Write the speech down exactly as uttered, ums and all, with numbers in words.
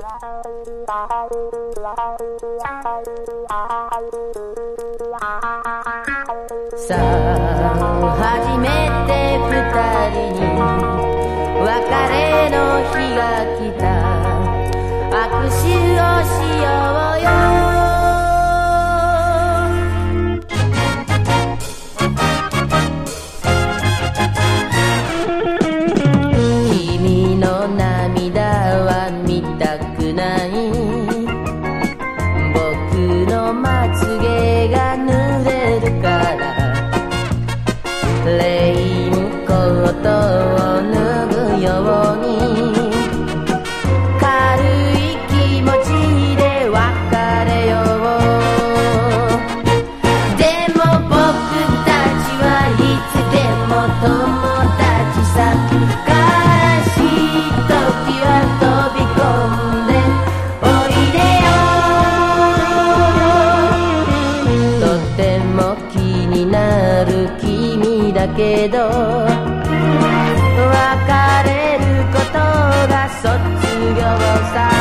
さあ初めて二人に別れの日が来た。握手をしようよ。君の涙は見たくない。僕のまつげが濡れるからレインコートを脱ぐように軽い気持ちで別れよう。でも僕たちはいつでも友達さ。悲しい時は飛び込んでおいでよ。とても気になる君だけど別れることが卒業さ。